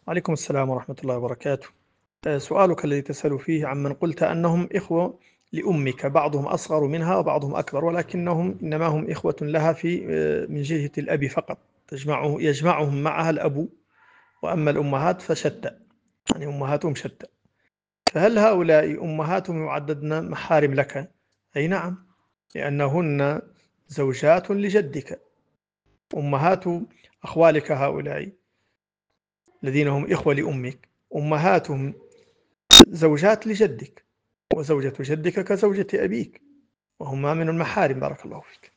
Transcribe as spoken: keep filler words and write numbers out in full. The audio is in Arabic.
عليكم السلام ورحمة الله وبركاته. آه، سؤالك الذي تسأل فيه عمن قلت أنهم إخوة لأمك، بعضهم أصغر منها وبعضهم أكبر، ولكنهم إنما هم إخوة لها في آه، من جهة الأب فقط، تجمعه يجمعهم معها الأب، وأما الأمهات فشتى، يعني أمهاتهم شتى. فهل هؤلاء أمهاتهم يعددن محارم لك؟ أي نعم، لأنهن زوجات لجدك. أمهات أخوالك هؤلاء الذين هم إخوة لأمك أمهاتهم زوجات لجدك، وزوجة جدك كزوجة أبيك، وهما من المحارم. بارك الله فيك.